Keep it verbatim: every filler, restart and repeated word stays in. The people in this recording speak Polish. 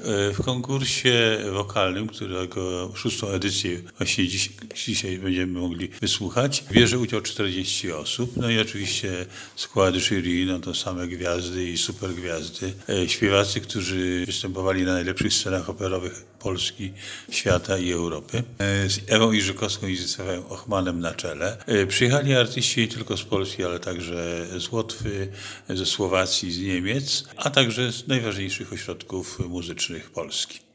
w konkursie wokalnym, którego szóstą edycję właśnie dziś, dzisiaj będziemy mogli wysłuchać, bierze udział czterdzieści osób. No i oczywiście skład jury, no to same gwiazdy i super gwiazdy. Śpiewacy, którzy występowali na najlepszych scenach operowych Polski, świata i Europy. Z Ewą Iżykowską i Zdzisławem Ochmanem na czele. Przyjechali artyści nie tylko z Polski, ale także z Łotwy, ze Słowacji, z Niemiec, a także z najważniejszych ośrodków muzycznych Polski.